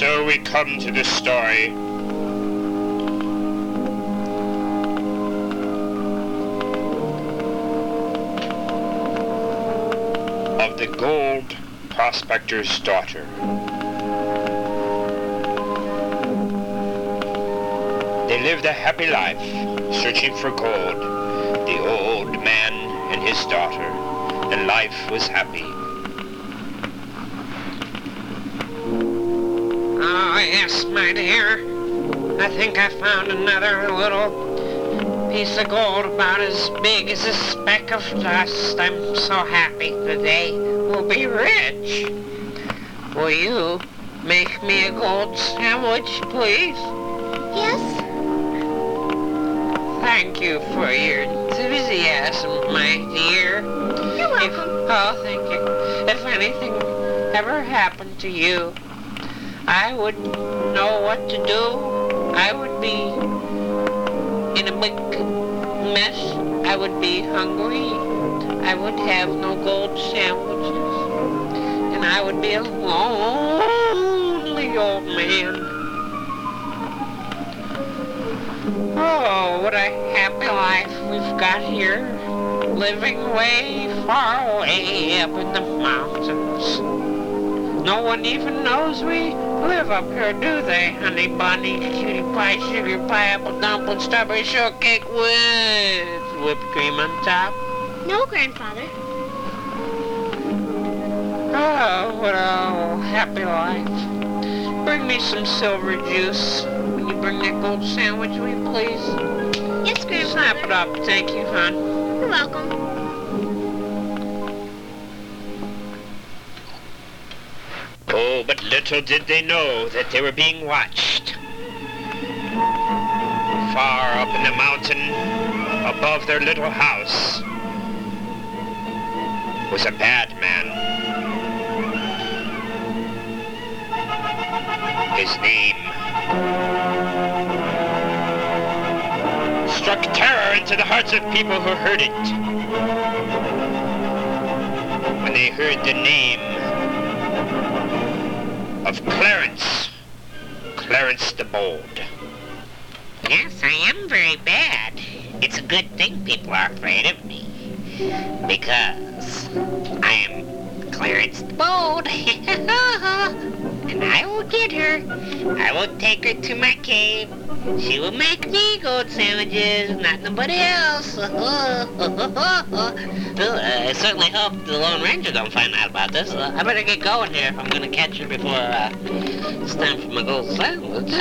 so we come to the story of the gold prospector's daughter. They lived a happy life, searching for gold, the old man and his daughter, and life was happy. Oh, yes, my dear. I think I found another little piece of gold about as big as a speck of dust. I'm so happy today. We'll be rich. Will you make me a gold sandwich, please? Yes? Thank you for your enthusiasm, my dear. You're welcome. Thank you. If anything ever happened to you, I would know what to do. I would be in a big mess. I would be hungry. I would have no gold sandwiches. And I would be a lonely old man. Oh, what a happy life we've got here. Living way far away up in the mountains. No one even knows we live up here, do they? Honey bunny, cutie pie, sugar pie, apple dumpling, strawberry shortcake with whipped cream on top. No, Grandfather. Oh, what a happy life. Bring me some silver juice. Will you bring that gold sandwich, will you please? Yes, Grandfather. Snap it up. Thank you, hon. You're welcome. Oh, but little did they know that they were being watched. Far up in the mountain, above their little house, was a bad man. His name struck terror into the hearts of people who heard it. When they heard the name of Clarence the Bold. Yes, I am very bad. It's a good thing people are afraid of me. Because I am Clarence the Bold. And I will get her. I will take her to my cave. She will make me gold sandwiches, not nobody else. I certainly hope the Lone Ranger don't find out about this. I better get going here if I'm going to catch her before it's time for my gold sandwich.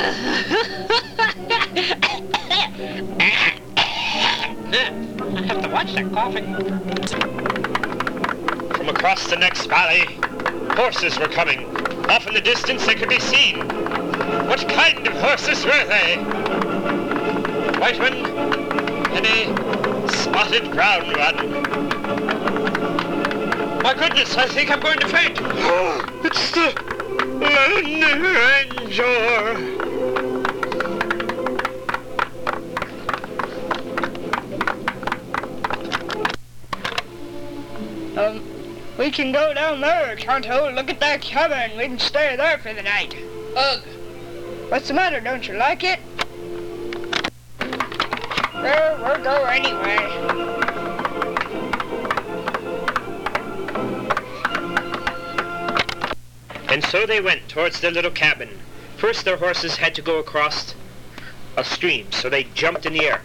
I have to watch that coughing. From across the next valley, horses were coming. Off in the distance they could be seen. What kind of horses were they? White one and a spotted brown one. My goodness, I think I'm going to faint. It's the Lone Ranger. We can go down there, Tonto. Look at that cabin. We can stay there for the night. Ugh. What's the matter? Don't you like it? Well, we'll go anyway. And so they went towards their little cabin. First their horses had to go across a stream, so they jumped in the air.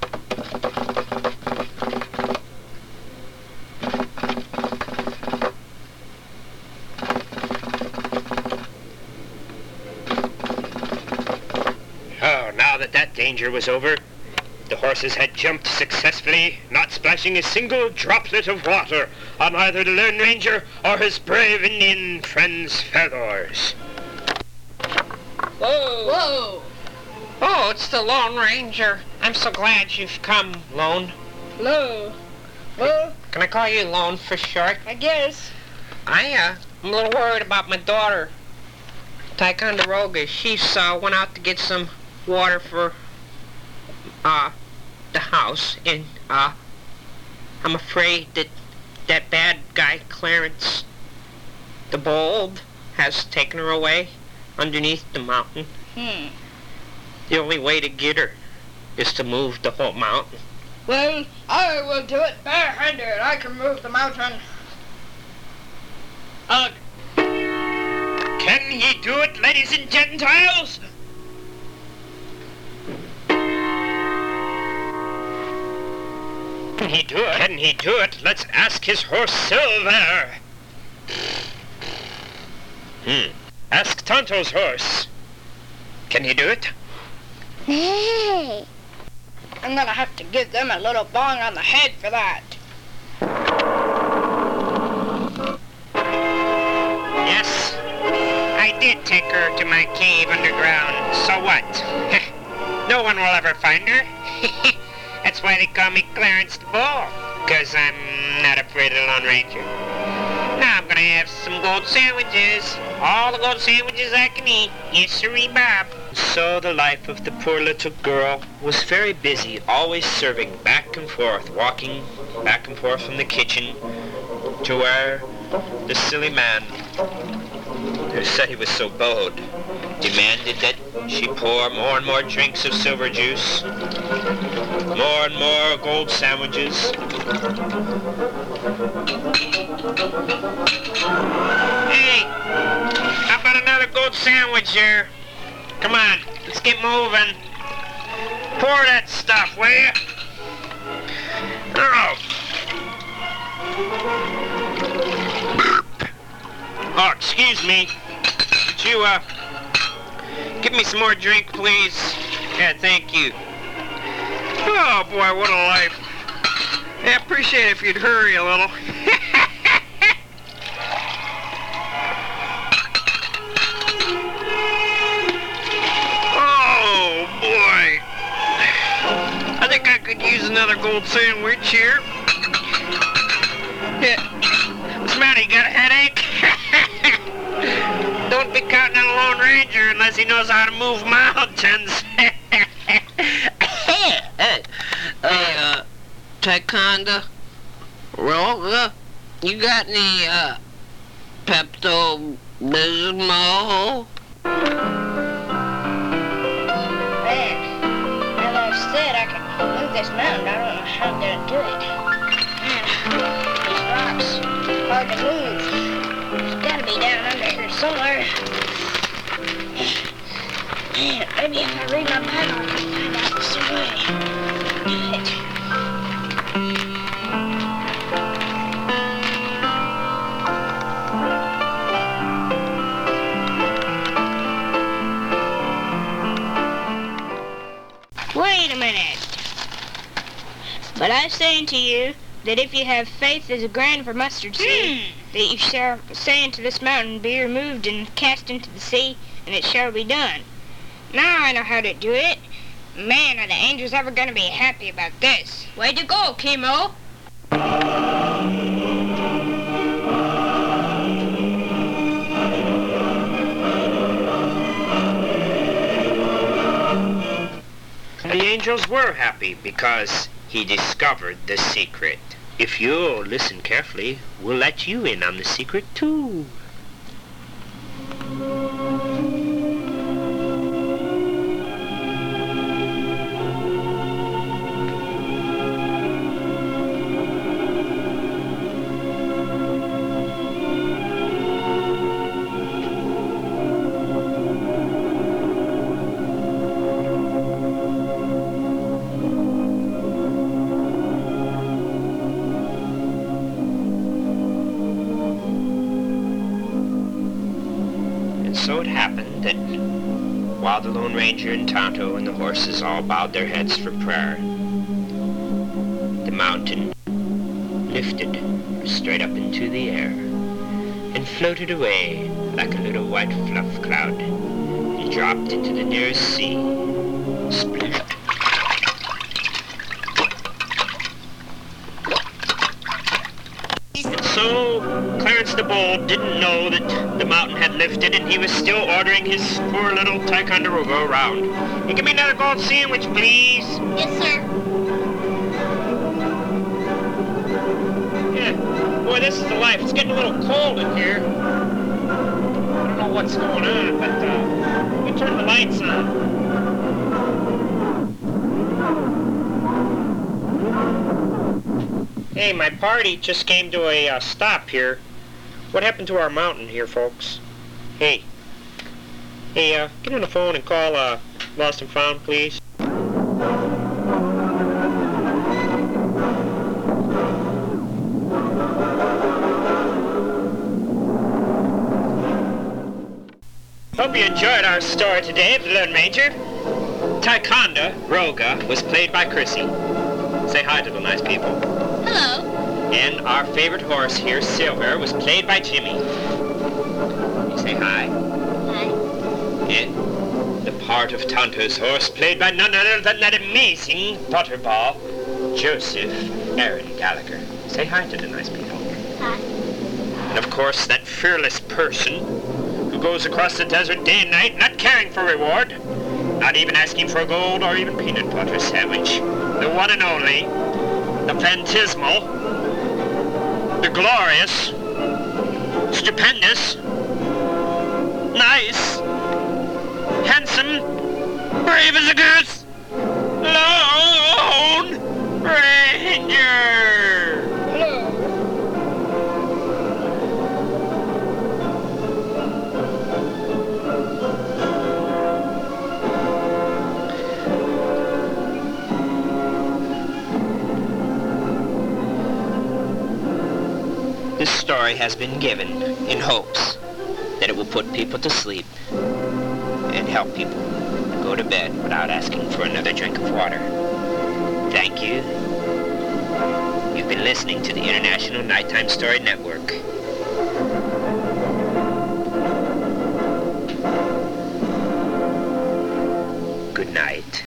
That danger was over. The horses had jumped successfully, not splashing a single droplet of water on either the Lone Ranger or his brave Indian friend's feathers. Whoa! Whoa! Oh, it's the Lone Ranger. I'm so glad you've come, Lone. Hello. Well, can I call you Lone for short? I guess. I'm a little worried about my daughter, Ticonderoga. She went out to get some water for the house, and I'm afraid that that bad guy Clarence the Bold has taken her away. underneath the mountain. Hmm. The only way to get her is to move the whole mountain. Well, I will do it barehanded. I can move the mountain. Ugh. Can he do it, ladies and Gentiles? Can he do it? Can he do it? Let's ask his horse Silver. Ask Tonto's horse. Can he do it? Hey. I'm gonna have to give them a little bong on the head for that. Yes, I did take her to my cave underground. So what? No one will ever find her. That's why they call me Clarence the Bull, 'cause I'm not afraid of the Lone Ranger. Now I'm gonna have some gold sandwiches. All the gold sandwiches I can eat. Yes, sirree, Bob. So the life of the poor little girl was very busy, always serving back and forth, walking back and forth from the kitchen to where the silly man, who said he was so bold, demanded that she pour more and more drinks of silver juice, more and more gold sandwiches. Hey, how about another gold sandwich here? Come on, let's get moving. Pour that stuff, will you? Oh. Oh, excuse me. Could you, give me some more drink, please? Yeah, thank you. Oh, boy, what a life. Yeah, appreciate it if you'd hurry a little. Oh, boy. I think I could use another gold sandwich here. Yeah. What's the matter, you got a headache? Don't be counting on a Lone Ranger unless he knows how to move mountains. Hey, Taekwondo, Roga, you got any, Pepto-Bismol? Man, as I said, I can move this mountain. I don't know how I'm gonna do it. Man, these rocks, hard to move. It's gotta be down under here somewhere. Man, maybe if I read my Bible, I can find out the way. Do it. Wait a minute. But I'm saying to you that if you have faith as a grain of a mustard seed, that you shall say unto this mountain, be removed and cast into the sea, and it shall be done. Now I know how to do it. Man, are the angels ever going to be happy about this. Way to go, Chemo. The angels were happy because he discovered the secret. If you'll listen carefully, we'll let you in on the secret too. So it happened that while the Lone Ranger and Tonto and the horses all bowed their heads for prayer, the mountain lifted straight up into the air and floated away like a little white fluff cloud and dropped into the nearest sea. Splish. And so Clarence the Bull didn't know that the mountain had lifted, and he was still ordering his poor little Ticonderoga around. You give me another gold sandwich, please. Yes, sir. Yeah. Boy, this is the life. It's getting a little cold in here. I don't know what's going on, but lights on. Hey, my party just came to a stop here. What happened to our mountain here, folks? Hey, get on the phone and call Lost and Found, please. Hope you enjoyed our story today of the Lone Ranger. Ticonda, Roga, was played by Chrissy. Say hi to the nice people. Hello. And our favorite horse here, Silver, was played by Jimmy. You say hi. Hi. And the part of Tonto's horse, played by none other than that amazing butterball, Joseph Aaron Gallagher. Say hi to the nice people. Hi. And of course, that fearless person who goes across the desert day and night, not caring for reward, not even asking for gold or even peanut butter sandwich. The one and only, the phantasmal, the glorious, stupendous, nice, handsome, brave as a goose, Lone Ranger! Hello. This story has been given in hopes that it will put people to sleep and help people go to bed without asking for another drink of water. Thank you. You've been listening to the International Nighttime Story Network. Good night.